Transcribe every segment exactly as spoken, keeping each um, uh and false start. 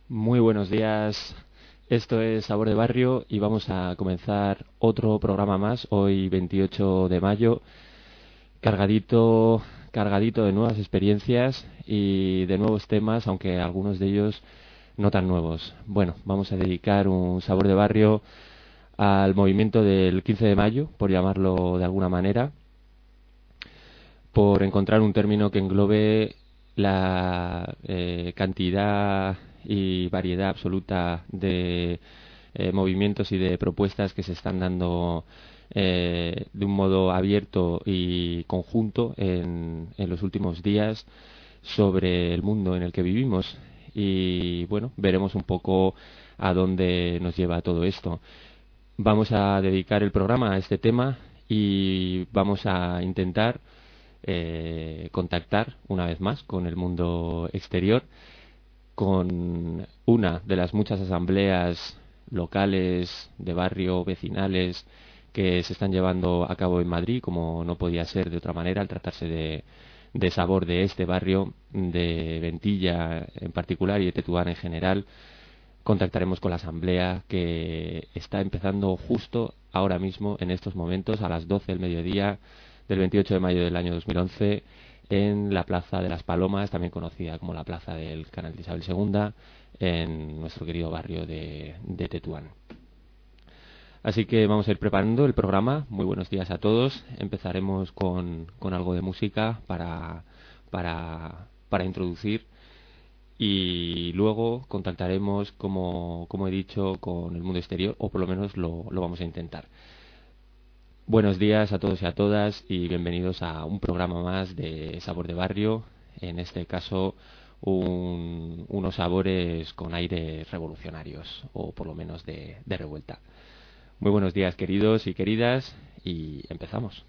Muy buenos días, esto es Sabor de Barrio y vamos a comenzar otro programa más, hoy veintiocho de mayo, cargadito, cargadito de nuevas experiencias y de nuevos temas, aunque algunos de ellos no tan nuevos. Bueno, vamos a dedicar un Sabor de Barrio al movimiento del quince de mayo, por llamarlo de alguna manera, por encontrar un término que englobe la eh, cantidad y variedad absoluta de eh, movimientos y de propuestas que se están dando eh, de un modo abierto y conjunto en, en los últimos días sobre el mundo en el que vivimos. Y bueno, veremos un poco a dónde nos lleva todo esto. Vamos a dedicar el programa a este tema y vamos a intentar eh, contactar una vez más con el mundo exterior, con una de las muchas asambleas locales, de barrio, vecinales, que se están llevando a cabo en Madrid, como no podía ser de otra manera, al tratarse de, de Sabor de este barrio, de Ventilla en particular y de Tetuán en general. Contactaremos con la asamblea que está empezando justo ahora mismo, en estos momentos, a las doce del mediodía del veintiocho de mayo del año dos mil once, en la Plaza de las Palomas, también conocida como la Plaza del Canal de Isabel segunda, en nuestro querido barrio de, de Tetuán. Así que vamos a ir preparando el programa. Muy buenos días a todos. Empezaremos con, con algo de música para, para, para introducir y luego contactaremos, como, como he dicho, con el mundo exterior, o por lo menos lo, lo vamos a intentar. Buenos días a todos y a todas y bienvenidos a un programa más de Sabor de Barrio, en este caso un, unos sabores con aires revolucionarios o por lo menos de, de revuelta. Muy buenos días, queridos y queridas, y empezamos.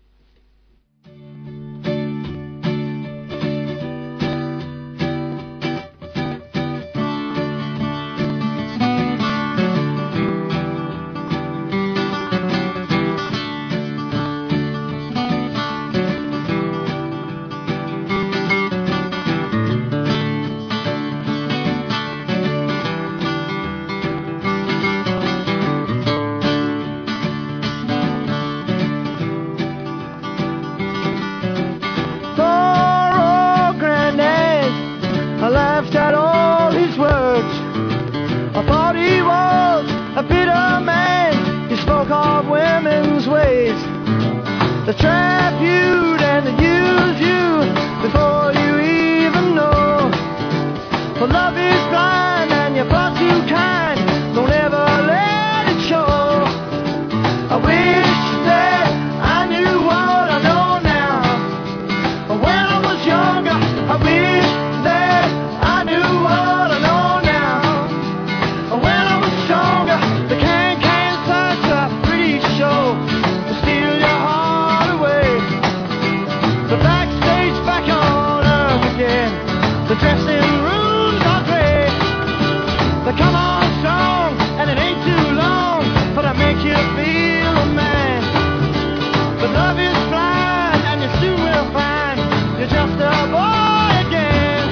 The trap you and the use you before you even know. For love is blind and you're far too kind. Don't ever let it show. I wish that I knew what I know now. When I was younger, I wish that I knew what I know now. When I was stronger, the can-can sights are pretty sure to steal your heart. The backstage back on earth again. The dressing rooms are great. They come on strong and it ain't too long, but I make you feel a man. But love is blind and you soon will find you're just a boy again.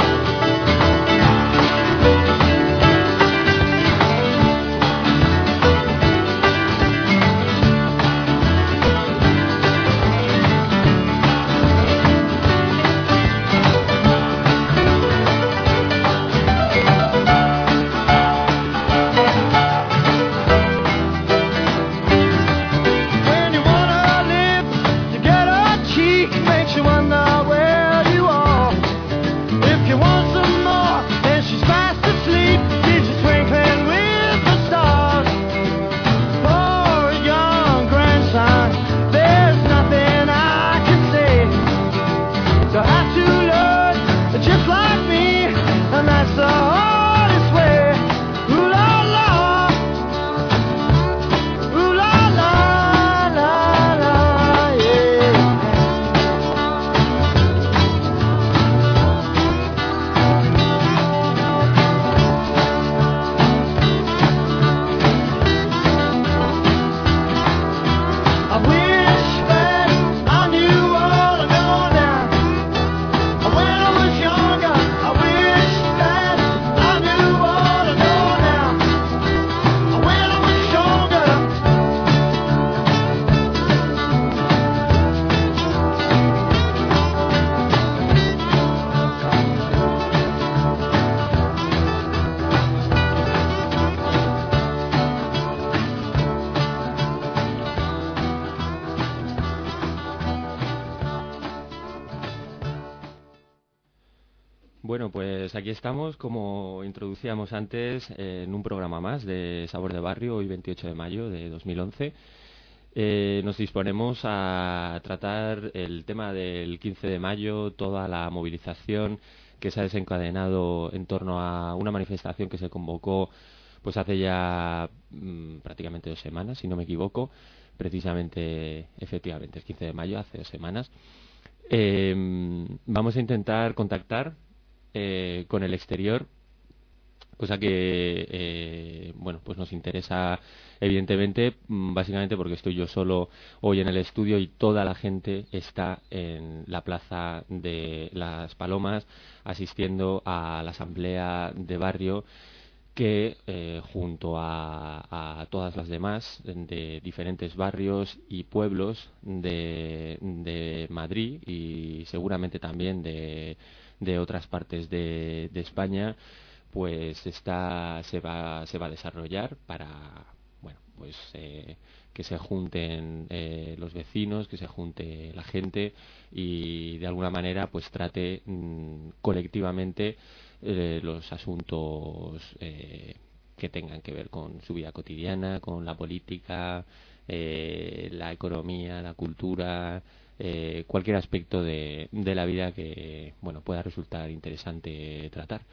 Bueno, pues aquí estamos, como introducíamos antes, eh, en un programa más de Sabor de Barrio, hoy veintiocho de mayo de dos mil once. Eh, nos disponemos a tratar el tema del quince de mayo, toda la movilización que se ha desencadenado en torno a una manifestación que se convocó pues hace ya mmm, prácticamente dos semanas, si no me equivoco, precisamente, efectivamente, el quince de mayo, hace dos semanas. Eh, vamos a intentar contactar eh, con el exterior, cosa que eh, bueno, pues nos interesa evidentemente, básicamente porque estoy yo solo hoy en el estudio y toda la gente está en la plaza de Las Palomas asistiendo a la asamblea de barrio que eh, junto a, a todas las demás de diferentes barrios y pueblos de, de Madrid y seguramente también de, de otras partes de, de España, pues está, se va, se va a desarrollar para, bueno, pues eh, que se junten eh, los vecinos, que se junte la gente y de alguna manera pues trate mmm, colectivamente eh, los asuntos eh, que tengan que ver con su vida cotidiana, con la política, eh, la economía, la cultura, eh, cualquier aspecto de, de la vida que bueno pueda resultar interesante tratar.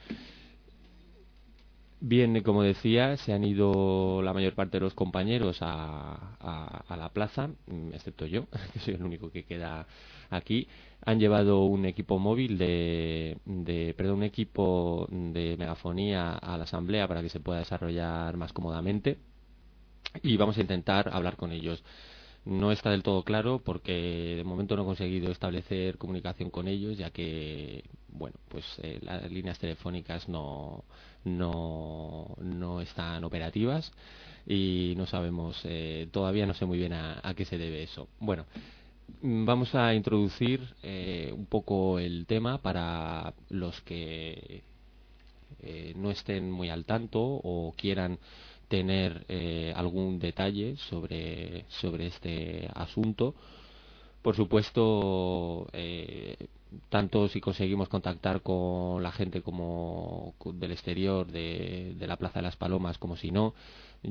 Bien, como decía, se han ido la mayor parte de los compañeros a, a, a la plaza, excepto yo, que soy el único que queda aquí. Han llevado un equipo móvil de, de, perdón, un equipo de megafonía a la asamblea para que se pueda desarrollar más cómodamente y vamos a intentar hablar con ellos. No está del todo claro porque de momento no he conseguido establecer comunicación con ellos, ya que bueno, pues eh, las líneas telefónicas no, no, no están operativas y no sabemos, eh, todavía no sé muy bien a, a qué se debe eso. Bueno, vamos a introducir eh, un poco el tema para los que eh, no estén muy al tanto o quieran tener eh, algún detalle sobre, sobre este asunto. Por supuesto, eh, tanto si conseguimos contactar con la gente como del exterior de, de la Plaza de las Palomas como si no,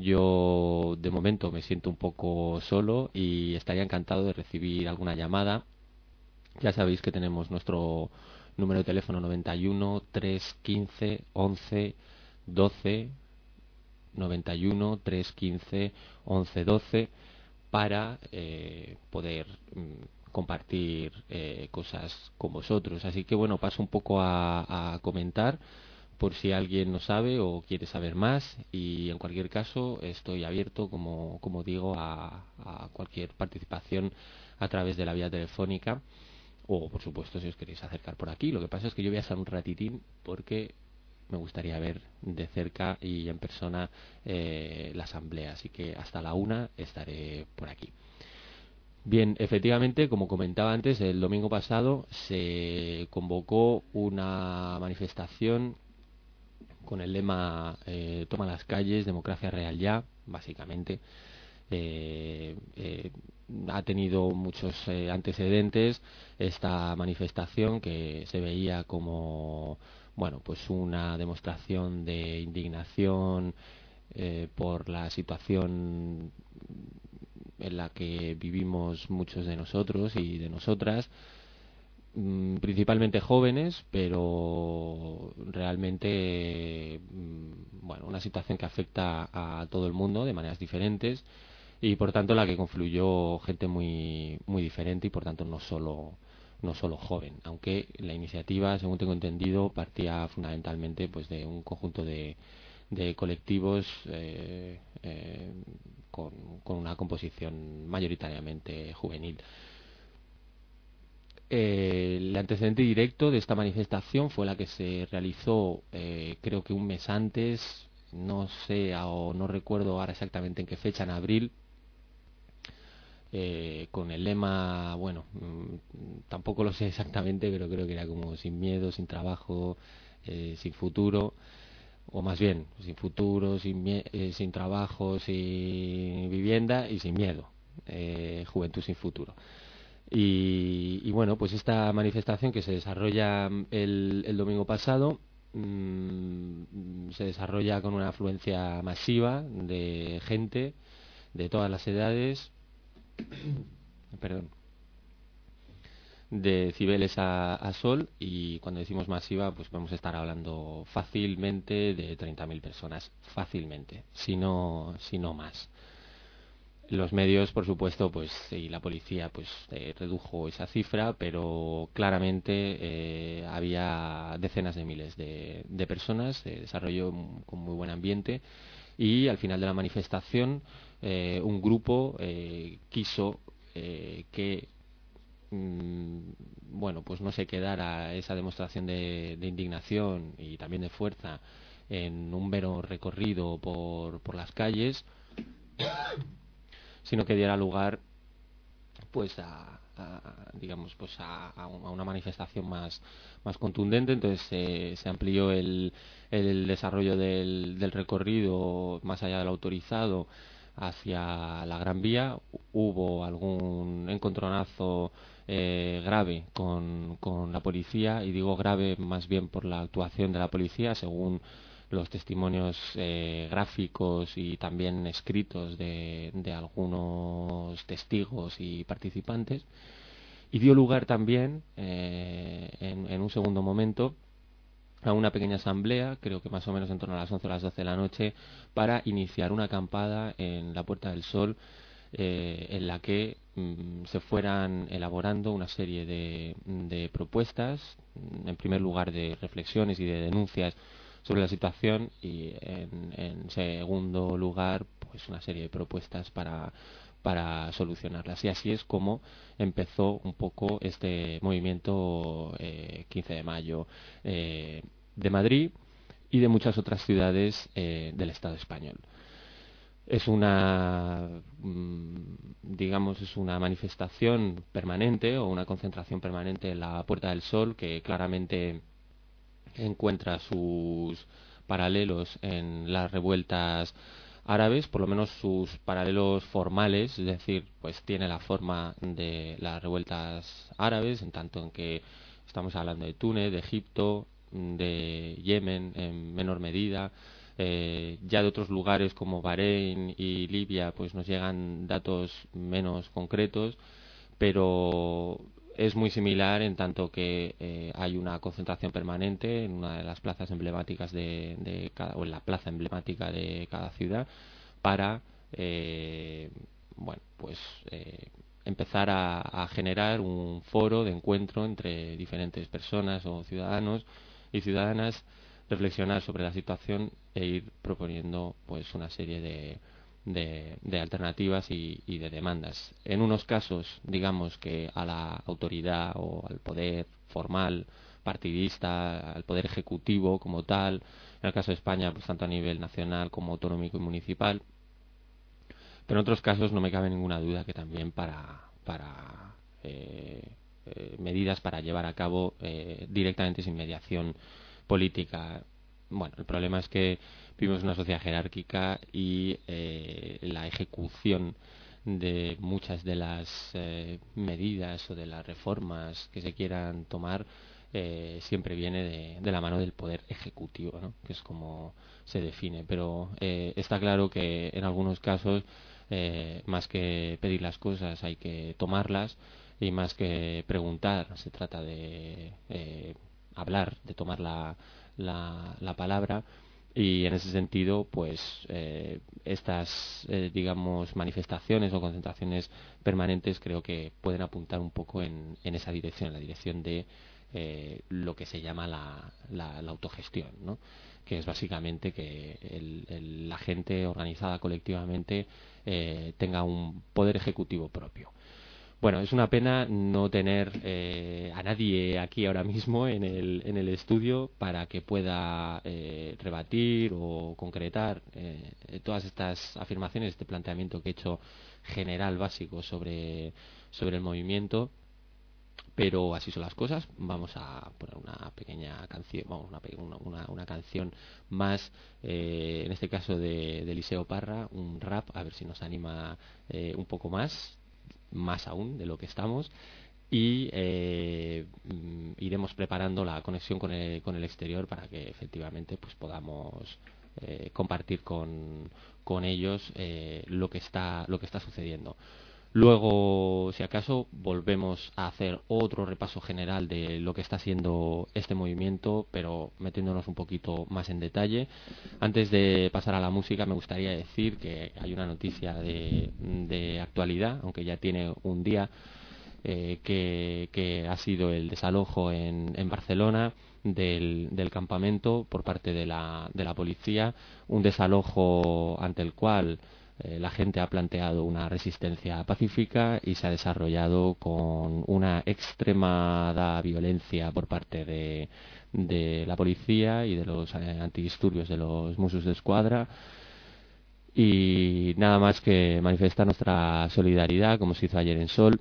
yo de momento me siento un poco solo y estaría encantado de recibir alguna llamada. Ya sabéis que tenemos nuestro número de teléfono noventa y uno, trescientos quince, once, doce, noventa y uno, trescientos quince, once, doce para eh, poder mm, compartir eh, cosas con vosotros. Así que bueno, paso un poco a, a comentar por si alguien no sabe o quiere saber más y en cualquier caso estoy abierto, como, como digo, a, a cualquier participación a través de la vía telefónica o por supuesto si os queréis acercar por aquí. Lo que pasa es que yo voy a estar un ratitín porque me gustaría ver de cerca y en persona eh, la asamblea, así que hasta la una estaré por aquí. Bien, efectivamente, como comentaba antes, el domingo pasado se convocó una manifestación con el lema eh, Toma las calles, democracia real ya, básicamente. Eh, eh, ha tenido muchos eh, antecedentes esta manifestación, que se veía como bueno, pues una demostración de indignación eh, por la situación en la que vivimos muchos de nosotros y de nosotras, mmm, principalmente jóvenes, pero realmente mmm, bueno, una situación que afecta a todo el mundo de maneras diferentes y por tanto la que confluyó gente muy muy diferente y por tanto no solo no solo joven, aunque la iniciativa, según tengo entendido, partía fundamentalmente pues de un conjunto de, de colectivos eh, eh, con, con una composición mayoritariamente juvenil. Eh, el antecedente directo de esta manifestación fue la que se realizó eh, creo que un mes antes, no sé o no recuerdo ahora exactamente en qué fecha, en abril, Eh, con el lema, bueno, mmm, tampoco lo sé exactamente, pero creo que era como sin miedo, sin trabajo, eh, sin futuro, o más bien, sin futuro, sin, eh, sin trabajo, sin vivienda y sin miedo, eh, juventud sin futuro. Y, y bueno, pues esta manifestación que se desarrolla el, el domingo pasado mmm, se desarrolla con una afluencia masiva de gente de todas las edades, perdón, de Cibeles a, a Sol, y cuando decimos masiva pues podemos estar hablando fácilmente de treinta mil personas, fácilmente, si no, si no más. Los medios, por supuesto, pues y la policía pues eh, redujo esa cifra, pero claramente eh, había decenas de miles de, de personas, se desarrolló con muy buen ambiente, y al final de la manifestación eh, un grupo eh, quiso eh, que mmm, bueno, pues no se quedara esa demostración de, de indignación y también de fuerza en un mero recorrido por, por las calles, sino que diera lugar pues a, a digamos pues a, a una manifestación más más contundente. Entonces eh, se amplió el, el desarrollo del, del recorrido más allá del autorizado hacia la Gran Vía. Hubo algún encontronazo eh, grave con, con la policía, y digo grave más bien por la actuación de la policía, según los testimonios eh, gráficos y también escritos de, de algunos testigos y participantes, y dio lugar también eh, en, en un segundo momento a una pequeña asamblea, creo que más o menos en torno a las once o las doce de la noche, para iniciar una acampada en la Puerta del Sol, eh, en la que mm, se fueran elaborando una serie de, de propuestas, en primer lugar de reflexiones y de denuncias sobre la situación, y en, en segundo lugar pues una serie de propuestas para para solucionarlas. Y así es como empezó un poco este movimiento eh, quince de mayo eh, de Madrid y de muchas otras ciudades eh, del Estado español. Es una, digamos, es una manifestación permanente o una concentración permanente en la Puerta del Sol, que claramente encuentra sus paralelos en las revueltas árabes, por lo menos sus paralelos formales, es decir, pues tiene la forma de las revueltas árabes, en tanto en que estamos hablando de Túnez, de Egipto, de Yemen en menor medida, eh, ya de otros lugares como Bahrein y Libia pues nos llegan datos menos concretos, pero es muy similar en tanto que eh, hay una concentración permanente en una de las plazas emblemáticas de, de cada, o en la plaza emblemática de cada ciudad, para eh, bueno pues eh, empezar a, a generar un foro de encuentro entre diferentes personas o ciudadanos y ciudadanas, reflexionar sobre la situación e ir proponiendo pues una serie de De, de alternativas y, y de demandas. En unos casos, digamos que a la autoridad o al poder formal, partidista, al poder ejecutivo como tal, en el caso de España, pues tanto a nivel nacional como autonómico y municipal, pero en otros casos no me cabe ninguna duda que también para, para eh, eh, medidas para llevar a cabo eh, directamente sin mediación política. Bueno, el problema es que vivimos en una sociedad jerárquica y eh, la ejecución de muchas de las eh, medidas o de las reformas que se quieran tomar eh, siempre viene de, de la mano del poder ejecutivo, ¿no? Que es como se define. Pero eh, está claro que en algunos casos eh, más que pedir las cosas hay que tomarlas, y más que preguntar se trata de eh, hablar, de tomar la, la, la palabra. Y en ese sentido pues eh, estas eh, digamos manifestaciones o concentraciones permanentes creo que pueden apuntar un poco en, en esa dirección, en la dirección de eh, lo que se llama la, la, la autogestión, ¿no? Que es básicamente que el, el, la gente organizada colectivamente eh, tenga un poder ejecutivo propio. Bueno, es una pena no tener eh, a nadie aquí ahora mismo en el, en el estudio para que pueda eh, rebatir o concretar eh, todas estas afirmaciones, este planteamiento que he hecho general básico sobre, sobre el movimiento. Pero así son las cosas. Vamos a poner una pequeña canción, vamos, una, una, una canción más, eh, en este caso de, de Eliseo Parra, un rap, a ver si nos anima eh, un poco más. más aún de lo que estamos, y eh, iremos preparando la conexión con el, con el exterior para que efectivamente pues podamos eh, compartir con, con ellos eh, lo que está lo que está sucediendo. Luego, si acaso, volvemos a hacer otro repaso general de lo que está siendo este movimiento, pero metiéndonos un poquito más en detalle. Antes de pasar a la música, me gustaría decir que hay una noticia de, de actualidad, aunque ya tiene un día, eh, que, que ha sido el desalojo en, en Barcelona del, del campamento por parte de la, de la policía, un desalojo ante el cual Eh, la gente ha planteado una resistencia pacífica y se ha desarrollado con una extremada violencia por parte de, de la policía y de los eh, antidisturbios de los Mossos d'Esquadra. Y nada más que manifestar nuestra solidaridad, como se hizo ayer en Sol,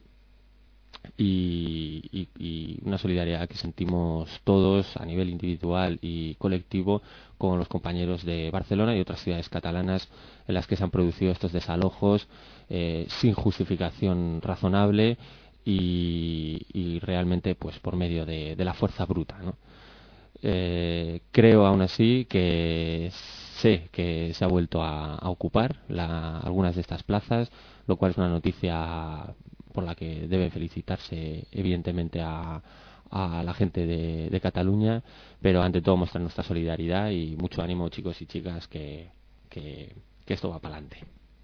y, y, y una solidaridad que sentimos todos a nivel individual y colectivo con los compañeros de Barcelona y otras ciudades catalanas en las que se han producido estos desalojos eh, sin justificación razonable y, y realmente pues por medio de, de la fuerza bruta, ¿no? Eh, creo aún así que sé que se ha vuelto a, a ocupar la, algunas de estas plazas, lo cual es una noticia por la que debe felicitarse evidentemente a, a la gente de, de Cataluña, pero ante todo mostrar nuestra solidaridad y mucho ánimo, chicos y chicas, que, que, que esto va para adelante.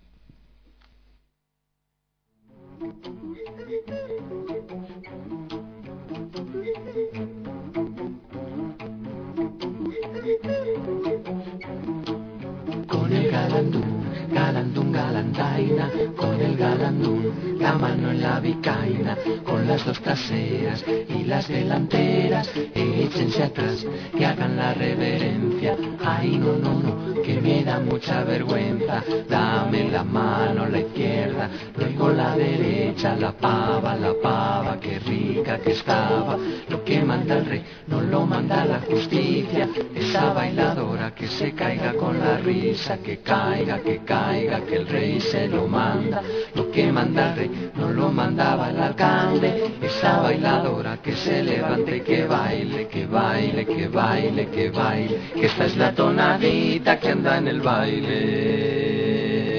Con el galandún, galandún, galantaina, con el galandún, la mano en la bicaina, con las dos traseras y las delanteras, échense atrás, que hagan la reverencia. Ay, no, no, no, que me da mucha vergüenza, dame la mano, la izquierda, luego la derecha, la pava, la pava, qué rica que estaba. Lo que manda el rey no lo manda la justicia, esa bailadora que se caiga con la risa, que caiga, que caiga, que el rey se lo manda. Lo que manda el rey no lo mandaba el alcalde, esa bailadora que se levante, que baile, que baile, que baile, que baile, que esta es la tonadita que anda en el baile.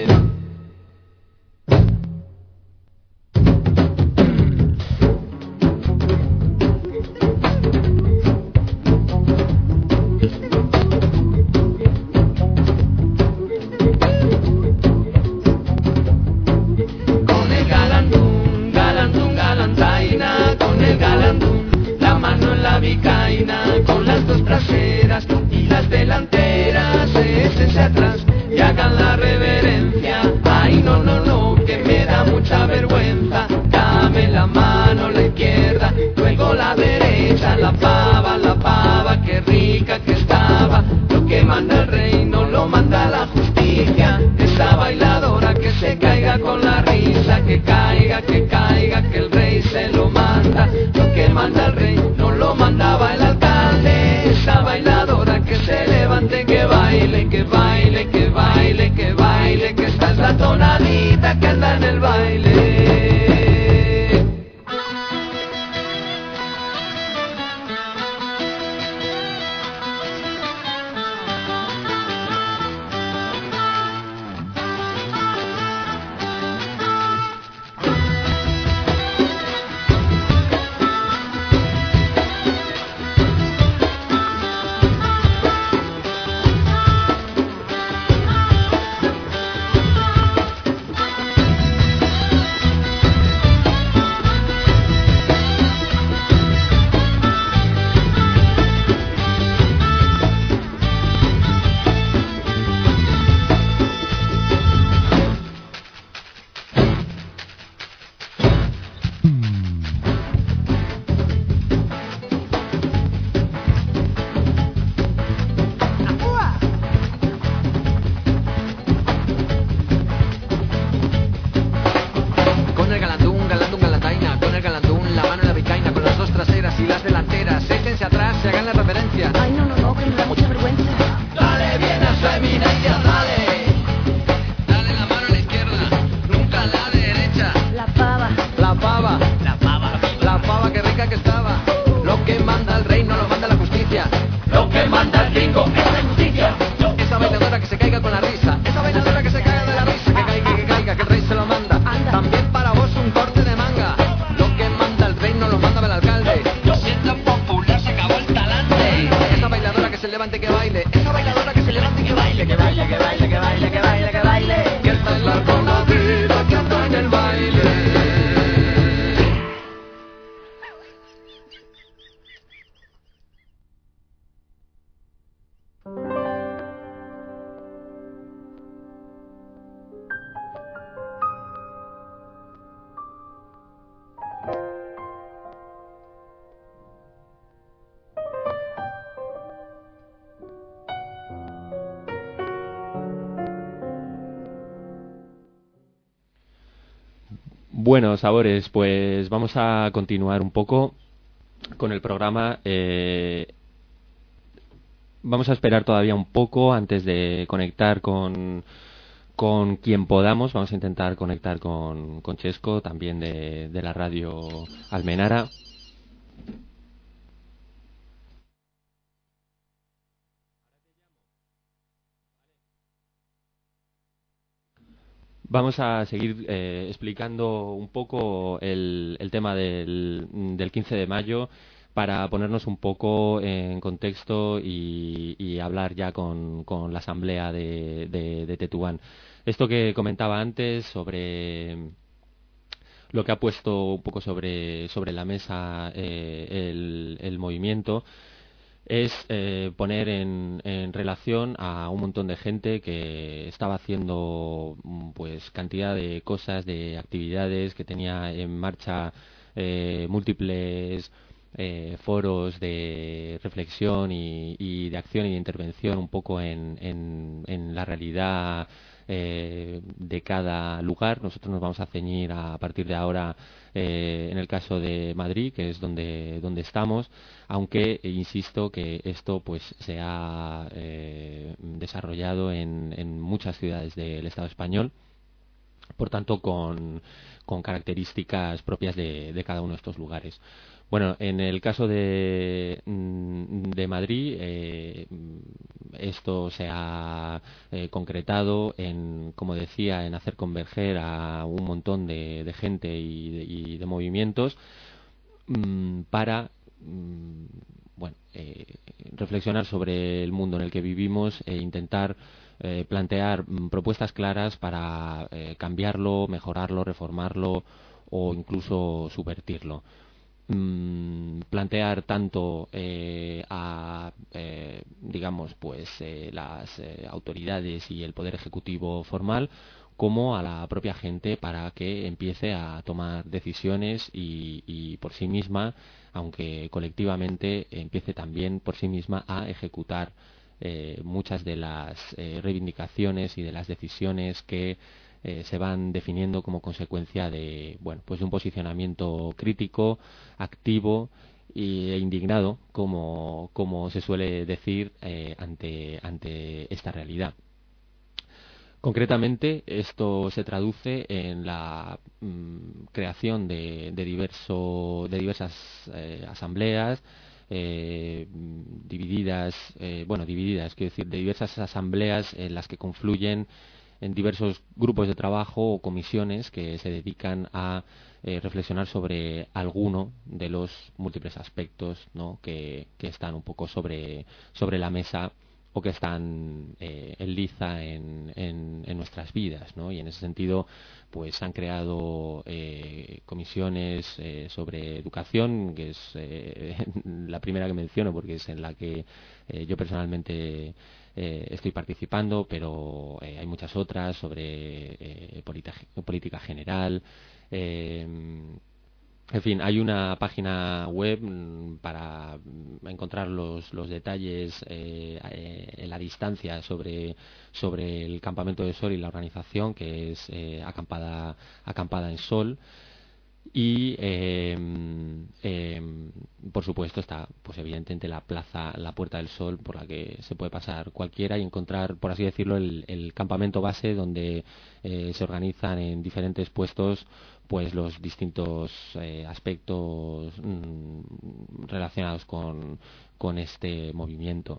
Con las dos traseras y las delanteras, échense atrás y hagan la reverencia. Ay, no, no, no, que me da mucha vergüenza, dame la mano, la izquierda, luego la derecha, la pava, la pava, qué rica que estaba. Lo que manda el rey no lo manda la justicia, esa bailadora que se caiga con la risa, que caiga, que caiga, que el rey se lo manda. Lo que manda el rey no lo mandaba el alcalde, esa bailadora que se levante, que baile, que baile, que baile, que baile, que esta es la tonadita que anda en el baile. Échense atrás, se hagan la reverencia. Ay, no, no, no, que me da mucha vergüenza. Dale bien a su eminencia, dale. Dale la mano a la izquierda, nunca a la derecha. La pava. Lo que manda el gringo es sencillo. Esa bailadora que se caiga con la risa, esa bailadora que se caiga de la risa, que caiga, que caiga, que el rey se lo manda. También para vos un corte de manga. Lo que manda el rey no lo manda el alcalde. Siendo popular se acabó el talante. Esa bailadora que se levante que baile, esa bailadora que se levante que baile, que baile, que baile, que baile, que baile, que baile. Y el bailar con la vida que anda en el baile. Bueno, sabores, pues vamos a continuar un poco con el programa. Eh, vamos a esperar todavía un poco antes de conectar con, con quien podamos. Vamos a intentar conectar con, con Chesco, también de, de la radio Almenara. Vamos a seguir eh, explicando un poco el, el tema del, del quince de mayo para ponernos un poco en contexto y, y hablar ya con, con la asamblea de, de, de Tetuán. Esto que comentaba antes sobre lo que ha puesto un poco sobre, sobre la mesa eh, el, el movimiento es eh, poner en, en relación a un montón de gente que estaba haciendo pues cantidad de cosas, de actividades, que tenía en marcha eh, múltiples eh, foros de reflexión y, y de acción y de intervención un poco en, en, en la realidad eh, de cada lugar. Nosotros nos vamos a ceñir a, a partir de ahora eh, en el caso de Madrid, que es donde, donde estamos, aunque eh, insisto que esto pues se ha eh, desarrollado en, en muchas ciudades del Estado español, por tanto con, con características propias de, de cada uno de estos lugares. Bueno, en el caso de, de Madrid, eh, esto se ha eh, concretado en, como decía, en hacer converger a un montón de, de gente y de, y de movimientos mmm, para mmm, bueno, eh, reflexionar sobre el mundo en el que vivimos e intentar eh, plantear mmm, propuestas claras para eh, cambiarlo, mejorarlo, reformarlo o incluso subvertirlo. Mm, plantear tanto eh, a eh, digamos pues eh, las eh, autoridades y el poder ejecutivo formal como a la propia gente para que empiece a tomar decisiones y, y por sí misma, aunque colectivamente, empiece también por sí misma a ejecutar eh, muchas de las eh, reivindicaciones y de las decisiones que Eh, se van definiendo como consecuencia de bueno pues de un posicionamiento crítico, activo e indignado, como, como se suele decir eh, ante, ante esta realidad. Concretamente, esto se traduce en la mm, creación de, de, diverso, de diversas eh, asambleas eh, divididas, eh, bueno, divididas, quiero decir, de diversas asambleas en las que confluyen en diversos grupos de trabajo o comisiones que se dedican a eh, reflexionar sobre alguno de los múltiples aspectos, ¿no?, que, que están un poco sobre, sobre la mesa o que están eh, en liza en, en, en nuestras vidas, ¿no? Y en ese sentido pues han creado eh, comisiones eh, sobre educación, que es eh, la primera que menciono porque es en la que eh, yo personalmente Eh, estoy participando, pero eh, hay muchas otras sobre eh, política, política general. Eh, en fin, hay una página web mmm, para encontrar los, los detalles eh, eh, en la distancia sobre, sobre el Campamento de Sol y la organización, que es eh, acampada, acampada en Sol. Y eh, eh, por supuesto está pues evidentemente la plaza, la Puerta del Sol, por la que se puede pasar cualquiera y encontrar, por así decirlo, el, el campamento base donde eh, se organizan en diferentes puestos pues los distintos eh, aspectos mmm, relacionados con, con este movimiento.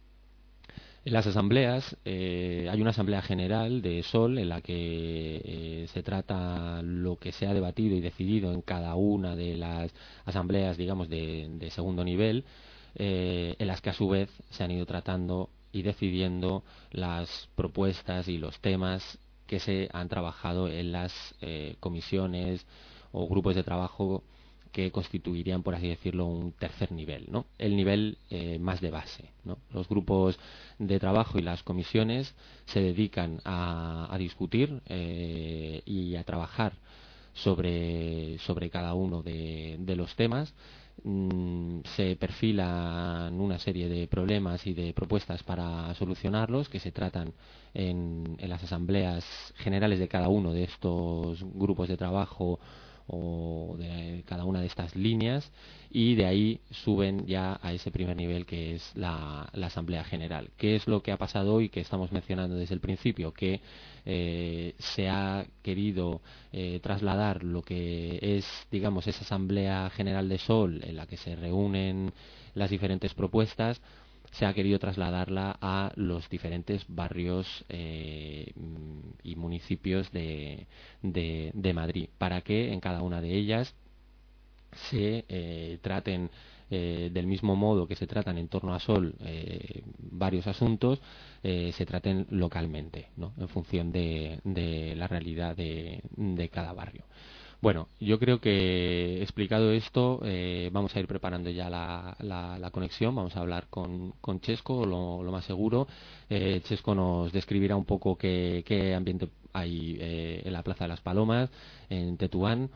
En las asambleas, eh, hay una asamblea general de Sol en la que eh, se trata lo que se ha debatido y decidido en cada una de las asambleas, digamos, de, de segundo nivel, eh, en las que a su vez se han ido tratando y decidiendo las propuestas y los temas que se han trabajado en las eh, comisiones o grupos de trabajo que constituirían, por así decirlo, un tercer nivel, ¿no? El nivel eh, más de base, ¿no? Los grupos de trabajo y las comisiones se dedican a, a discutir eh, y a trabajar sobre, sobre cada uno de, de los temas. Mm, se perfilan una serie de problemas y de propuestas para solucionarlos que se tratan en, en las asambleas generales de cada uno de estos grupos de trabajo o de cada una de estas líneas, y de ahí suben ya a ese primer nivel que es la, la Asamblea General. ¿Qué es lo que ha pasado hoy, que estamos mencionando desde el principio? Que eh, se ha querido eh, trasladar lo que es, digamos, esa Asamblea General de Sol en la que se reúnen las diferentes propuestas, se ha querido trasladarla a los diferentes barrios eh, y municipios de, de, de Madrid, para que en cada una de ellas se eh, traten eh, del mismo modo que se tratan en torno a Sol eh, varios asuntos, eh, se traten localmente, ¿no? En función de, de la realidad de, de cada barrio. Bueno, yo creo que explicado esto, eh, vamos a ir preparando ya la, la, la conexión. Vamos a hablar con, con Chesco, lo, lo más seguro. Eh, Chesco nos describirá un poco qué, qué ambiente hay eh, en la Plaza de las Palomas, en Tetuán,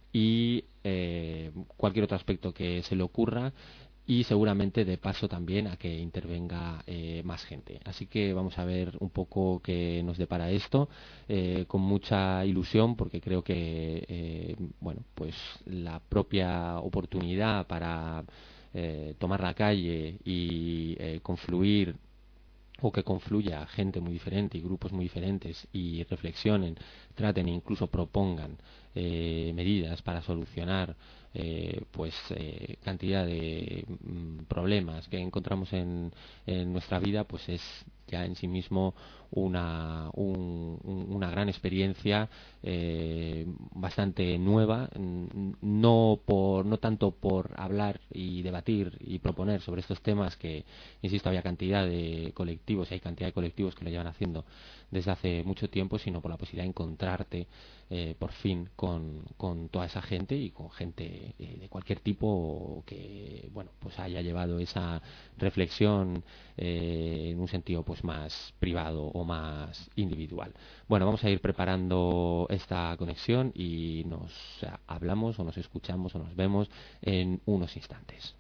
y eh, cualquier otro aspecto que se le ocurra, y seguramente de paso también a que intervenga eh, más gente. Así que vamos a ver un poco qué nos depara esto, eh, con mucha ilusión, porque creo que eh, bueno, pues la propia oportunidad para eh, tomar la calle y eh, confluir, o que confluya gente muy diferente y grupos muy diferentes y reflexionen, traten e incluso propongan eh, medidas para solucionar eh, pues eh, cantidad de mm, problemas que encontramos en, en nuestra vida, pues es ya en sí mismo una, un, una gran experiencia eh, bastante nueva, no por no tanto por hablar y debatir y proponer sobre estos temas, que insisto, había cantidad de colectivos y hay cantidad de colectivos que lo llevan haciendo desde hace mucho tiempo, sino por la posibilidad de encontrarte eh, por fin con, con toda esa gente y con gente eh, de cualquier tipo que bueno, pues haya llevado esa reflexión eh, en un sentido pues más privado o más individual. Bueno, vamos a ir preparando esta conexión y nos o sea, hablamos o nos escuchamos o nos vemos en unos instantes.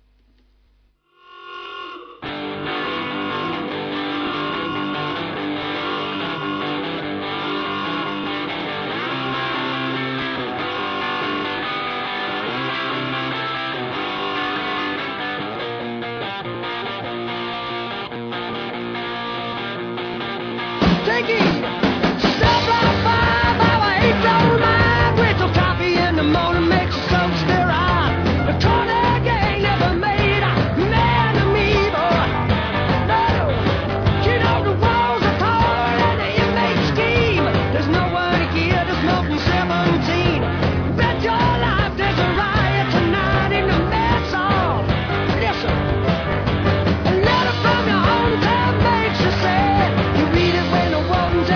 From your hometown makes you sad. You read it when the one's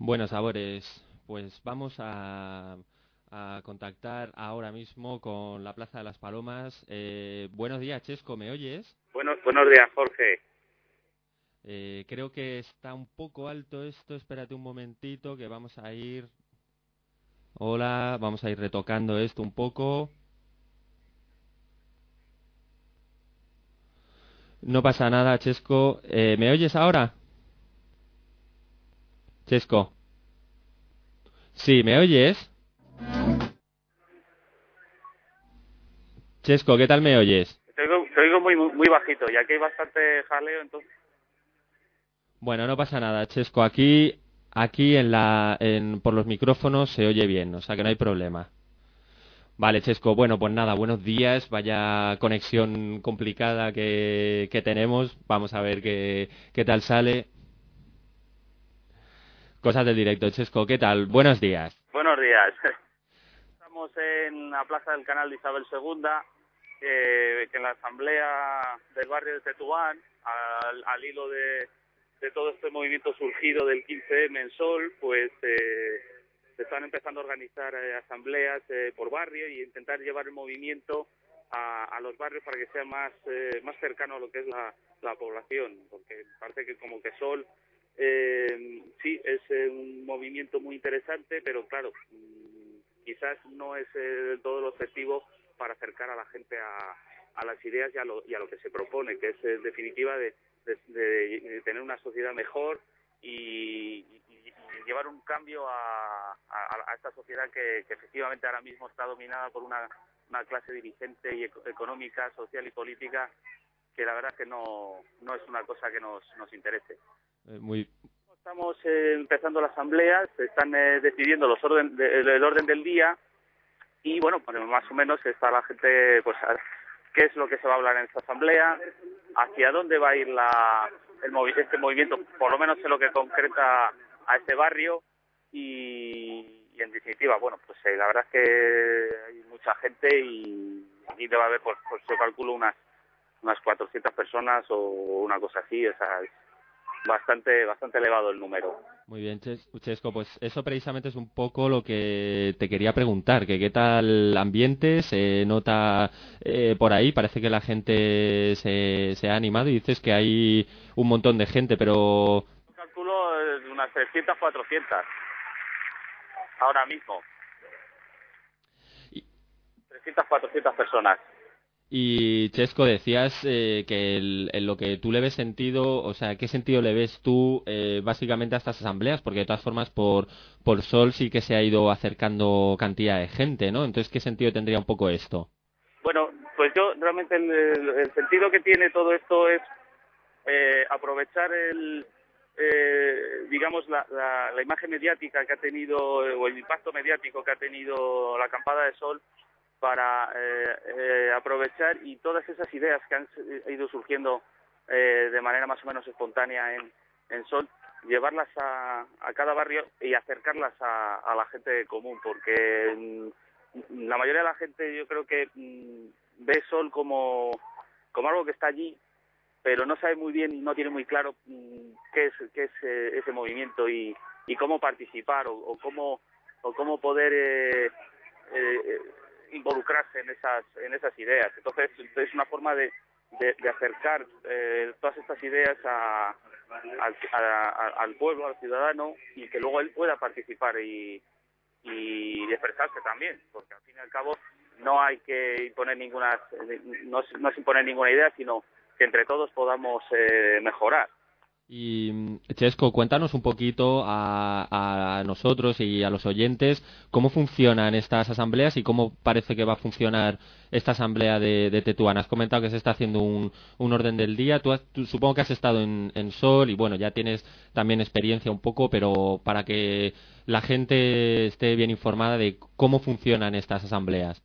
Bueno, sabores, pues vamos a, a contactar ahora mismo con la Plaza de las Palomas. Eh, buenos días, Chesco, ¿me oyes? Buenos, buenos días, Jorge. Eh, creo que está un poco alto esto, espérate un momentito que vamos a ir... Hola, vamos a ir retocando esto un poco. No pasa nada, Chesco. Eh, ¿me oyes ahora? Chesco. Sí, ¿me oyes? Chesco, ¿qué tal me oyes? Te oigo, te oigo muy, muy bajito y aquí hay bastante jaleo, entonces... Bueno, no pasa nada, Chesco. Aquí, aquí en la, en, por los micrófonos se oye bien, o sea que no hay problema. Vale, Chesco. Bueno, pues nada, buenos días. Vaya conexión complicada que, que tenemos. Vamos a ver qué, qué tal sale. Cosas del directo, Chesco. ¿Qué tal? Buenos días. Buenos días. Estamos en la Plaza del Canal de Isabel segunda, eh, que en la asamblea del barrio de Tetuán, al, al hilo de, de todo este movimiento surgido del quince eme en Sol, pues eh, se están empezando a organizar eh, asambleas eh, por barrio y intentar llevar el movimiento a, a los barrios para que sea más, eh, más cercano a lo que es la, la población, porque parece que como que Sol eh, sí es eh, un movimiento muy interesante, pero claro, quizás no es eh, del todo el objetivo para acercar a la gente a, a las ideas y a, lo, y a lo que se propone, que es en definitiva de, de, de, de tener una sociedad mejor y, y, y llevar un cambio a, a, a esta sociedad que, que efectivamente ahora mismo está dominada por una, una clase dirigente y económica, social y política que la verdad es que no, no es una cosa que nos, nos interese. Eh, muy... Estamos eh, empezando la asamblea, se están eh, decidiendo los orden, de, el orden del día y bueno, pues más o menos está la gente, pues a, qué es lo que se va a hablar en esta asamblea, hacia dónde va a ir la, el movi este movimiento, por lo menos en lo que concreta a este barrio y, y en definitiva, bueno, pues eh, la verdad es que hay mucha gente y aquí debe haber, pues, pues yo calculo unas unas cuatrocientas personas o una cosa así, o sea, es bastante bastante elevado el número. Muy bien, Chesco, pues eso precisamente es un poco lo que te quería preguntar, que qué tal el ambiente, se nota eh, por ahí, parece que la gente se, se ha animado y dices que hay un montón de gente, pero... Yo calculo eh, unas trescientas, cuatrocientas ahora mismo. Y... trescientas, cuatrocientas personas. Y Chesco, decías eh, que el, en lo que tú le ves sentido, o sea, ¿qué sentido le ves tú eh, básicamente a estas asambleas? Porque de todas formas por, por Sol sí que se ha ido acercando cantidad de gente, ¿no? Entonces, ¿qué sentido tendría un poco esto? Bueno, pues yo realmente el, el sentido que tiene todo esto es eh, aprovechar el, eh, digamos, la, la, la imagen mediática que ha tenido, o el impacto mediático que ha tenido la acampada de Sol para eh, eh, aprovechar y todas esas ideas que han ido surgiendo eh, de manera más o menos espontánea en, en Sol, llevarlas a, a cada barrio y acercarlas a, a la gente común, porque mm, la mayoría de la gente yo creo que mm, ve Sol como, como algo que está allí, pero no sabe muy bien y no tiene muy claro mm, qué es, qué es eh, ese movimiento y, y cómo participar o, o cómo o cómo poder eh, eh, involucrarse en esas en esas ideas. Entonces es una forma de, de, de acercar eh, todas estas ideas a, al, a, a, al pueblo, al ciudadano, y que luego él pueda participar y, y expresarse también, porque al fin y al cabo no hay que imponer ninguna no, no es imponer ninguna idea, sino que entre todos podamos eh, mejorar. Y Chesco, cuéntanos un poquito a, a nosotros y a los oyentes cómo funcionan estas asambleas y cómo parece que va a funcionar esta asamblea de, de Tetuán. Has comentado que se está haciendo un, un orden del día. Tú, has, tú supongo que has estado en, en Sol y bueno, ya tienes también experiencia un poco, pero para que la gente esté bien informada de cómo funcionan estas asambleas.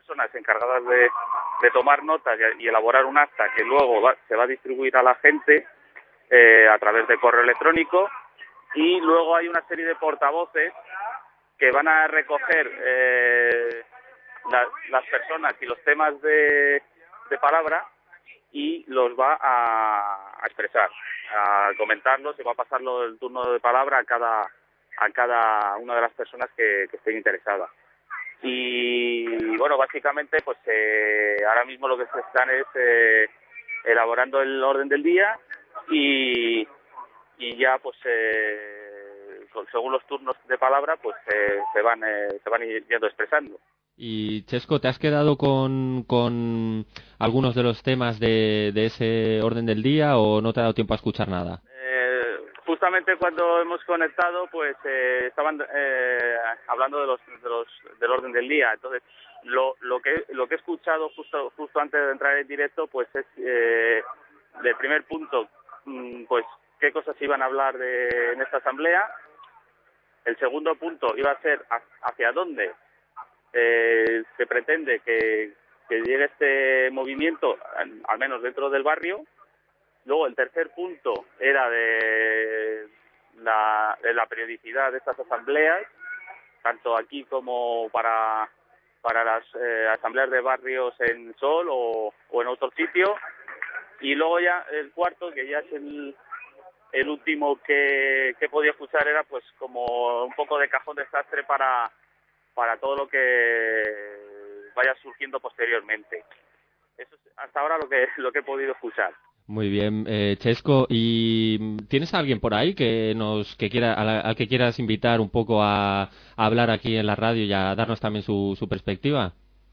personas encargadas de, de tomar notas y, y elaborar un acta que luego va, se va a distribuir a la gente eh, a través de correo electrónico, y luego hay una serie de portavoces que van a recoger eh, la, las personas y los temas de, de palabra y los va a, a expresar, a comentarlos, y va a pasarlo el turno de palabra a cada a cada una de las personas que, que estén interesadas. Y bueno, básicamente pues eh, ahora mismo lo que se están es eh, elaborando el orden del día, y, y ya pues eh, según los turnos de palabra pues eh, se van eh, se van yendo expresando. Y Chesco, ¿te has quedado con, con algunos de los temas de, de ese orden del día o no te ha dado tiempo a escuchar nada? Eh, justamente cuando hemos conectado, pues eh, estaban eh, hablando de los, de los del orden del día. Entonces, lo, lo que lo que he escuchado justo justo antes de entrar en directo, pues es eh, del primer punto, pues qué cosas iban a hablar de, en esta asamblea. El segundo punto iba a ser hacia dónde Eh, se pretende que, que llegue este movimiento, al menos dentro del barrio. Luego el tercer punto era de la, de la periodicidad de estas asambleas, tanto aquí como para para las eh, asambleas de barrios en Sol o, o en otro sitio. Y luego ya el cuarto, que ya es el, el último que, que podía escuchar, era pues como un poco de cajón desastre para para todo lo que vaya surgiendo posteriormente. Eso es hasta ahora lo que lo que he podido escuchar. Muy bien, eh, Chesco, ¿y tienes a alguien por ahí que nos que quiera al, al que quieras invitar un poco a, a hablar aquí en la radio y a darnos también su, su perspectiva?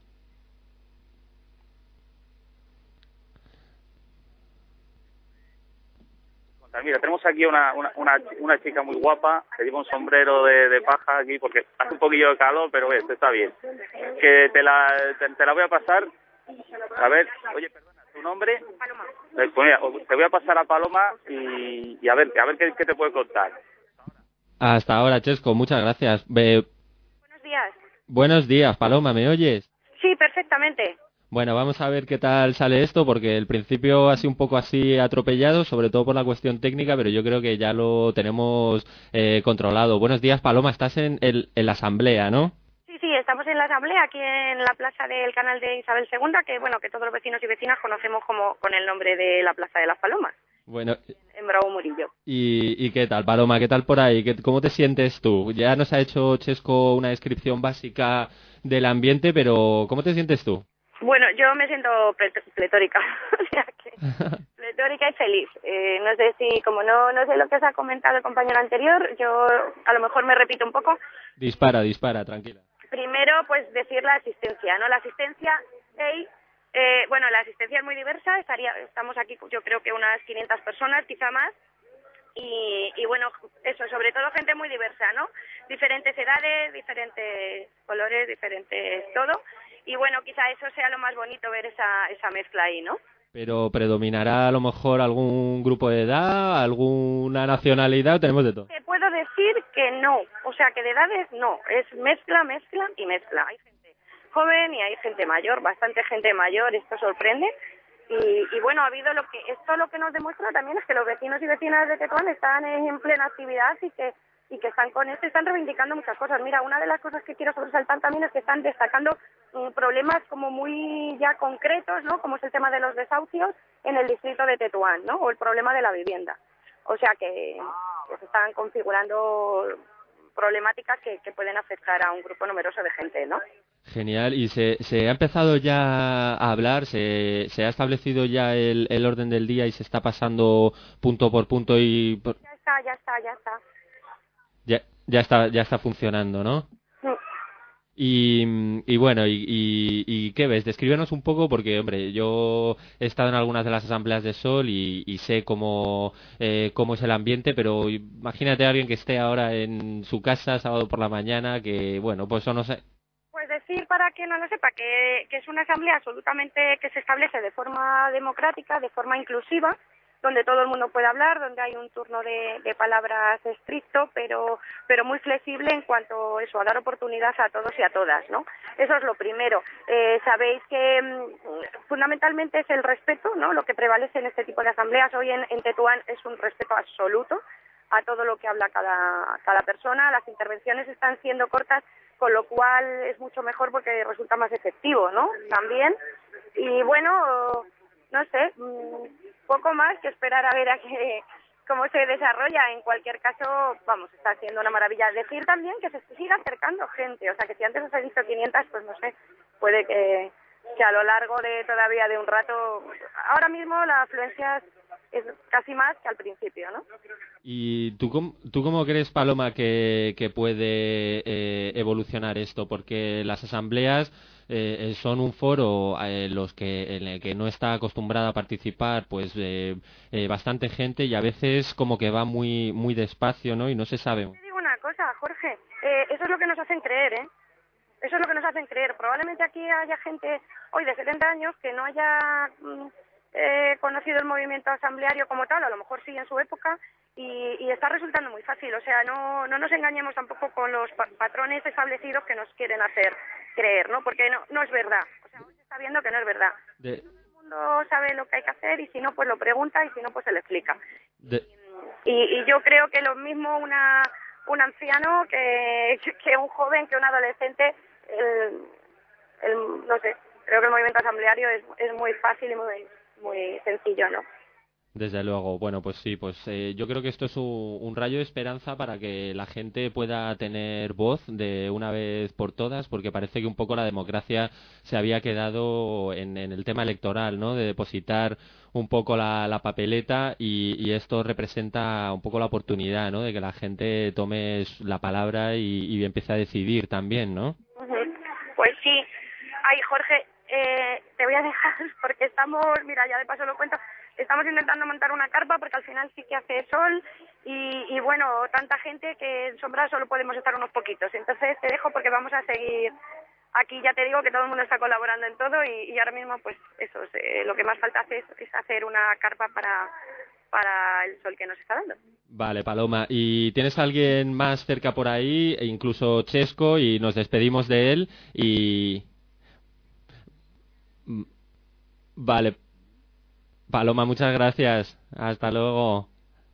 Mira, tenemos aquí una, una, una, una chica muy guapa que lleva un sombrero de, de paja aquí porque hace un poquillo de calor, pero ves, está bien. Que te la, te, te la voy a pasar. A ver, oye, perdona, ¿tu nombre? Paloma. Pues mira, te voy a pasar a Paloma y, y a ver, a ver qué, qué te puede contar. Hasta ahora, Chesco, muchas gracias. Be- Buenos días. Buenos días, Paloma, ¿me oyes? Sí, perfectamente. Bueno, vamos a ver qué tal sale esto, porque el principio ha sido un poco así atropellado, sobre todo por la cuestión técnica, pero yo creo que ya lo tenemos eh, controlado. Buenos días, Paloma, estás en, el, en la asamblea, ¿no? Sí, sí, estamos en la asamblea aquí en la plaza del canal de Isabel segunda, que bueno, que todos los vecinos y vecinas conocemos como con el nombre de la Plaza de las Palomas. Bueno, En Bravo Murillo. ¿y, y qué tal, Paloma? ¿Qué tal por ahí? ¿Qué, ¿Cómo te sientes tú? Ya nos ha hecho Chesco una descripción básica del ambiente, pero ¿cómo te sientes tú? Bueno, yo me siento plet- pletórica, o sea que pletórica y feliz. Eh, no sé si, como no no sé lo que os ha comentado el compañero anterior, yo a lo mejor me repito un poco. Dispara, dispara, tranquila. Primero, pues decir la asistencia, ¿no? La asistencia, hey, eh, bueno, la asistencia es muy diversa, estaría, estamos aquí yo creo que unas quinientas personas, quizá más. Y, y bueno, eso, sobre todo gente muy diversa, ¿no? Diferentes edades, diferentes colores, diferentes todo. Y bueno, quizá eso sea lo más bonito, ver esa esa mezcla ahí, ¿no? Pero predominará a lo mejor algún grupo de edad, alguna nacionalidad, tenemos de todo. Te puedo decir que no, o sea, que de edades no, es mezcla, mezcla y mezcla. Hay gente joven y hay gente mayor, bastante gente mayor, esto sorprende. Y, y bueno, ha habido lo que esto lo que nos demuestra también es que los vecinos y vecinas de Tetuán están en plena actividad y que y que están con esto, están reivindicando muchas cosas. Mira, una de las cosas que quiero sobresaltar también es que están destacando um, problemas como muy ya concretos, ¿no? Como es el tema de los desahucios en el distrito de Tetuán, ¿no? O el problema de la vivienda. O sea que, que se están configurando problemáticas que, que pueden afectar a un grupo numeroso de gente, ¿no? Genial. ¿Y se, se ha empezado ya a hablar? ¿Se, se ha establecido ya el, el orden del día y se está pasando punto por punto y...? Por... Ya está, ya está, ya está. Ya, ya está, ya está funcionando, ¿no? Sí. Y, y bueno, y, y, y ¿qué ves? Descríbenos un poco, porque, hombre, yo he estado en algunas de las asambleas de Sol y, y sé cómo, eh, cómo es el ambiente, pero imagínate a alguien que esté ahora en su casa, sábado por la mañana, que, bueno, pues eso no sé. Pues decir, para quien no lo sepa, que, que es una asamblea absolutamente que se establece de forma democrática, de forma inclusiva, donde todo el mundo puede hablar, donde hay un turno de, de palabras estricto, pero pero muy flexible en cuanto eso, a dar oportunidad a todos y a todas, ¿no? Eso es lo primero. Eh, sabéis que mmm, fundamentalmente es el respeto, ¿no? Lo que prevalece en este tipo de asambleas. Hoy en, en Tetuán es un respeto absoluto a todo lo que habla cada, cada persona. Las intervenciones están siendo cortas, con lo cual es mucho mejor porque resulta más efectivo, ¿no? También. Y bueno, no sé, poco más que esperar a ver a qué, cómo se desarrolla. En cualquier caso, vamos, está siendo una maravilla. Decir también que se siga acercando gente, o sea, que si antes os he visto quinientas, pues no sé, puede que, que a lo largo de todavía de un rato, ahora mismo la afluencia es casi más que al principio, ¿no? ¿Y tú cómo, tú cómo crees, Paloma, que, que puede eh, evolucionar esto? Porque las asambleas eh, son un foro eh, los que, en el que no está acostumbrada a participar pues eh, eh, bastante gente, y a veces como que va muy muy despacio, ¿no? Y no se sabe. Te digo una cosa, Jorge, eh, eso es lo que nos hacen creer, ¿eh? Eso es lo que nos hacen creer. Probablemente aquí haya gente hoy de setenta años que no haya mm, eh, conocido el movimiento asambleario como tal, a lo mejor sí en su época, y, y está resultando muy fácil. O sea, no, no nos engañemos tampoco con los pa patrones establecidos que nos quieren hacer creer, ¿no? Porque no, no es verdad. O sea, hoy se está viendo que no es verdad. De... Todo el mundo sabe lo que hay que hacer, y si no, pues lo pregunta, y si no, pues se le explica. De... Y, y yo creo que lo mismo una un anciano que, que un joven, que un adolescente, el, el, no sé, creo que el movimiento asambleario es, es muy fácil y muy, muy sencillo, ¿no? Desde luego, bueno, pues sí, pues eh, yo creo que esto es un, un rayo de esperanza para que la gente pueda tener voz de una vez por todas, porque parece que un poco la democracia se había quedado en, en el tema electoral, ¿no? De depositar un poco la, la papeleta, y, y esto representa un poco la oportunidad, ¿no? De que la gente tome la palabra y, y empiece a decidir también, ¿no? Pues sí. Ay, Jorge, eh, te voy a dejar porque estamos, mira, ya de paso lo cuento, estamos intentando montar una carpa porque al final sí que hace sol y, y bueno, tanta gente que en sombra solo podemos estar unos poquitos. Entonces te dejo porque vamos a seguir aquí. Ya te digo que todo el mundo está colaborando en todo, y, y ahora mismo pues eso, eh, lo que más falta hacer es hacer una carpa para, para el sol que nos está dando. Vale, Paloma. ¿Y tienes a alguien más cerca por ahí, e incluso Chesco, y nos despedimos de él? Y... Vale. Paloma, muchas gracias. Hasta luego.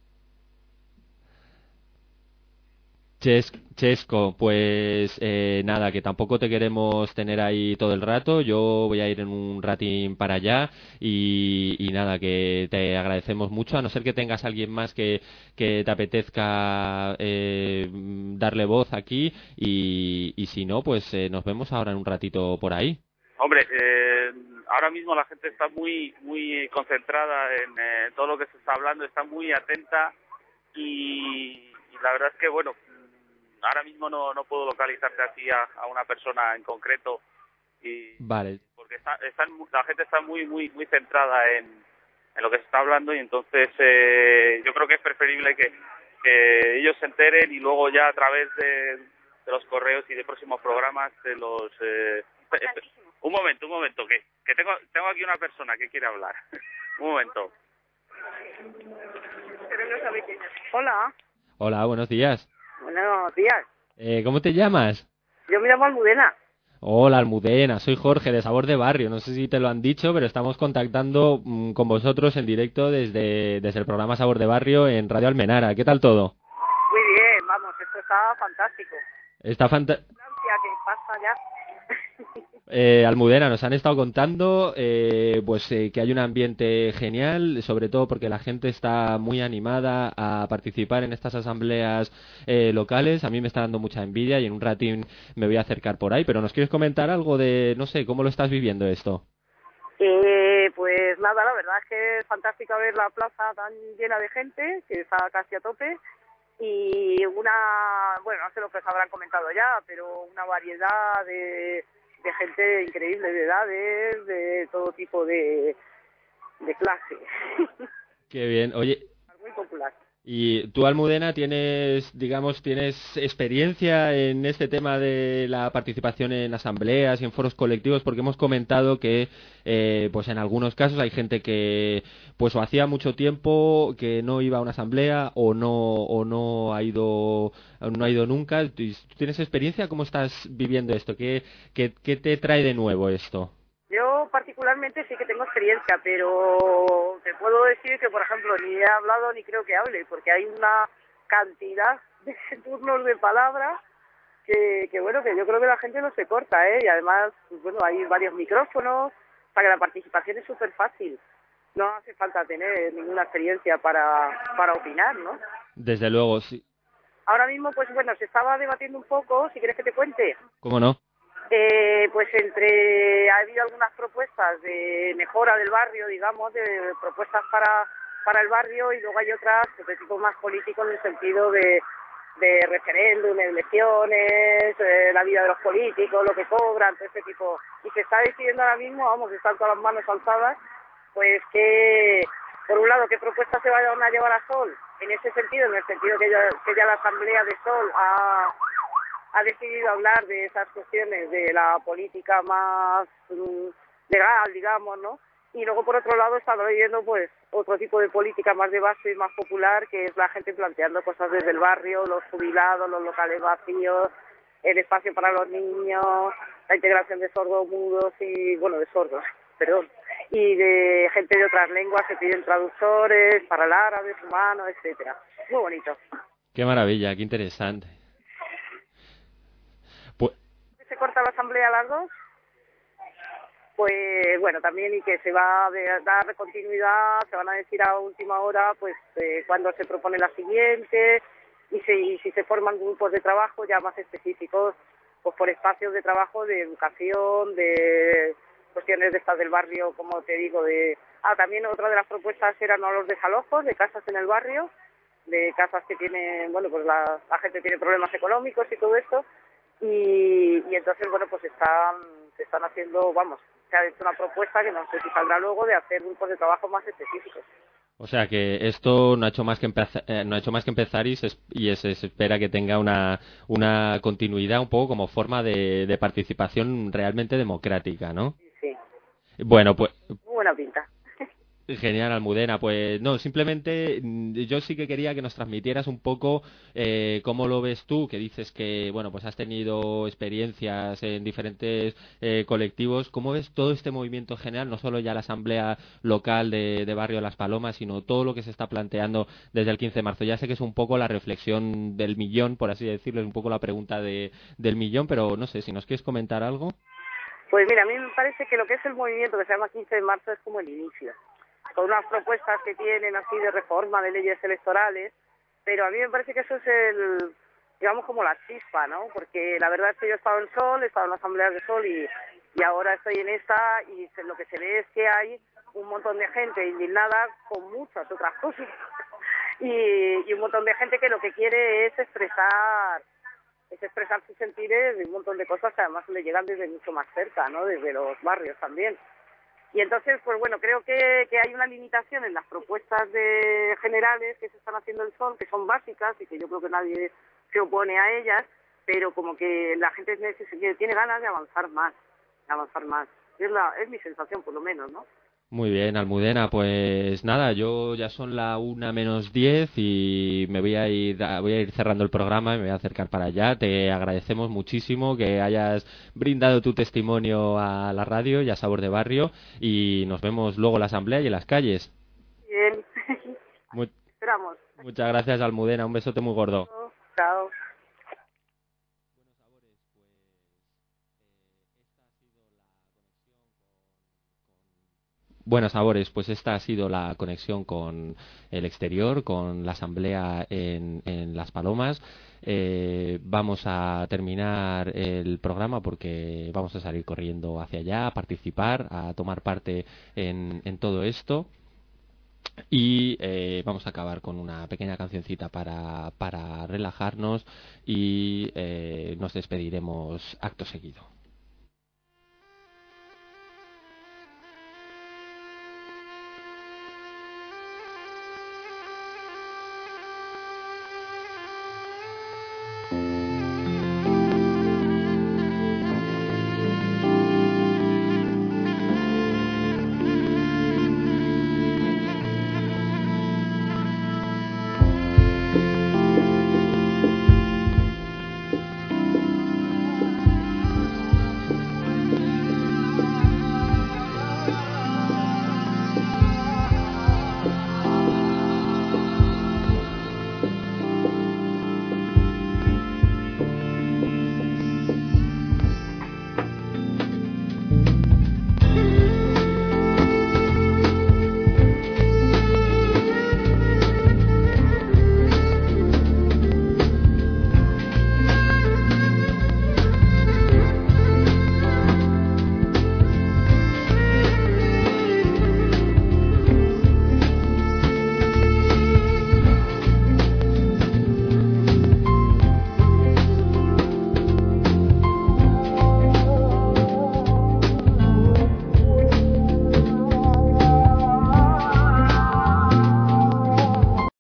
Ches Chesco, pues eh, nada, que tampoco te queremos tener ahí todo el rato. Yo voy a ir en un ratín para allá y, y nada, que te agradecemos mucho, a no ser que tengas alguien más que, que te apetezca eh, darle voz aquí, y, y si no, pues eh, nos vemos ahora en un ratito por ahí. Hombre, eh, ahora mismo la gente está muy muy concentrada en eh, todo lo que se está hablando, está muy atenta, y, y la verdad es que, bueno, ahora mismo no, no puedo localizarte así a, a una persona en concreto, y vale, porque está, están, la gente está muy muy muy centrada en, en lo que se está hablando, y entonces eh, yo creo que es preferible que, que ellos se enteren, y luego ya a través de, de los correos y de próximos programas de los... Eh, un momento, un momento, que, que tengo, tengo aquí una persona que quiere hablar. Un momento. Pero no sabe quién es. Hola. Hola, buenos días. Buenos días. Eh, ¿Cómo te llamas? Yo me llamo Almudena. Hola, Almudena, soy Jorge de Sabor de Barrio. No sé si te lo han dicho, pero estamos contactando mmm, con vosotros en directo desde, desde el programa Sabor de Barrio en Radio Almenara. ¿Qué tal todo? Muy bien, vamos, esto está fantástico. Está fantástico. ¿Qué pasa ya? Eh, Almudena, nos han estado contando eh, pues eh, que hay un ambiente genial, sobre todo porque la gente está muy animada a participar en estas asambleas eh, locales. A mí me está dando mucha envidia y en un ratín me voy a acercar por ahí, pero ¿nos quieres comentar algo de, no sé, cómo lo estás viviendo esto? Eh, pues nada, la verdad es que es fantástico ver la plaza tan llena de gente, que está casi a tope, y una, bueno, no sé lo que os habrán comentado ya, pero una variedad de... de gente increíble, de edades, de todo tipo de, de clase. Qué bien. Oye, muy popular. Y tú, Almudena, tienes, digamos, tienes experiencia en este tema de la participación en asambleas y en foros colectivos, porque hemos comentado que, eh, pues en algunos casos hay gente que, pues o hacía mucho tiempo que no iba a una asamblea o no o no ha ido no ha ido nunca. ¿Tú tienes experiencia? ¿Cómo estás viviendo esto? ¿Qué, qué, qué te trae de nuevo esto? Yo particularmente sí que tengo experiencia, pero te puedo decir que, por ejemplo, ni he hablado ni creo que hable, porque hay una cantidad de turnos de palabra que, que bueno, que yo creo que la gente no se corta, ¿eh? Y además, pues, bueno, hay varios micrófonos, o sea que la participación es súper fácil. No hace falta tener ninguna experiencia para, para opinar, ¿no? Desde luego, sí. Ahora mismo, pues bueno, se estaba debatiendo un poco, si quieres que te cuente. ¿Cómo no? Eh, pues entre ha habido algunas propuestas de mejora del barrio, digamos, de propuestas para para el barrio, y luego hay otras de tipo más político en el sentido de, de referéndum, elecciones, eh, la vida de los políticos, lo que cobran, todo ese tipo. Y se está decidiendo ahora mismo, vamos, están todas las manos alzadas, pues que, por un lado, qué propuestas se vayan a llevar a Sol en ese sentido, en el sentido que ya, que ya la Asamblea de Sol ha ha decidido hablar de esas cuestiones de la política más mm, legal, digamos, ¿no? Y luego, por otro lado, está leyendo, pues, otro tipo de política más de base y más popular, que es la gente planteando cosas desde el barrio, los jubilados, los locales vacíos, el espacio para los niños, la integración de sordos, mudos y, bueno, de sordos, perdón, y de gente de otras lenguas, se piden traductores para el árabe, rumano, etcétera. Muy bonito. Qué maravilla, qué interesante. Se corta la asamblea a las dos, pues bueno, también, y que se va a dar continuidad, se van a decir a última hora pues eh, cuándo se propone la siguiente, y si, y si se forman grupos de trabajo ya más específicos, pues por espacios de trabajo, de educación, de cuestiones de estas del barrio, como te digo, de ah también otra de las propuestas eran los desalojos de casas en el barrio, de casas que tienen, bueno, pues la, la gente tiene problemas económicos y todo esto. Y, y entonces, bueno, pues están, se están haciendo, vamos, se ha hecho una propuesta que no sé si saldrá luego, de hacer grupos de trabajo más específicos. O sea que esto no ha hecho más que empezar, eh, no ha hecho más que empezar y se, y se espera que tenga una, una continuidad un poco como forma de, de participación realmente democrática, ¿no? Sí. Bueno, pues... Muy buena pinta. Genial, Almudena. Pues no, simplemente yo sí que quería que nos transmitieras un poco eh, cómo lo ves tú, que dices que, bueno, pues has tenido experiencias en diferentes eh, colectivos. ¿Cómo ves todo este movimiento general, no solo ya la asamblea local de, de Barrio Las Palomas, sino todo lo que se está planteando desde el quince de marzo? Ya sé que es un poco la reflexión del millón, por así decirlo, es un poco la pregunta de, del millón, pero no sé, si nos quieres comentar algo. Pues mira, a mí me parece que lo que es el movimiento que se llama quince de marzo es como el inicio, con unas propuestas que tienen así de reforma de leyes electorales, pero a mí me parece que eso es el, digamos, como la chispa, ¿no? Porque la verdad es que yo he estado en Sol, he estado en la Asamblea de Sol y, y ahora estoy en esta, y se, lo que se ve es que hay un montón de gente indignada con muchas otras cosas y, y un montón de gente que lo que quiere es expresar es expresar sus sentires de un montón de cosas que además le llegan desde mucho más cerca, ¿no? Desde los barrios también. Y entonces, pues bueno, creo que, que hay una limitación en las propuestas de generales que se están haciendo el Sol, que son básicas y que yo creo que nadie se opone a ellas, pero como que la gente tiene ganas de avanzar más, de avanzar más. Es, la, es mi sensación, por lo menos, ¿no? Muy bien, Almudena, pues nada, yo ya son la una menos diez y me voy a ir voy a ir cerrando el programa y me voy a acercar para allá. Te agradecemos muchísimo que hayas brindado tu testimonio a la radio y a Sabor de Barrio, y nos vemos luego en la asamblea y en las calles. Bien. Muy, Esperamos. Muchas gracias, Almudena, un besote muy gordo. Chao. Bueno, Sabores, pues esta ha sido la conexión con el exterior, con la asamblea en, en Las Palomas. Eh, vamos a terminar el programa porque vamos a salir corriendo hacia allá, a participar, a tomar parte en, en todo esto. Y eh, vamos a acabar con una pequeña cancioncita para, para relajarnos y eh, nos despediremos acto seguido.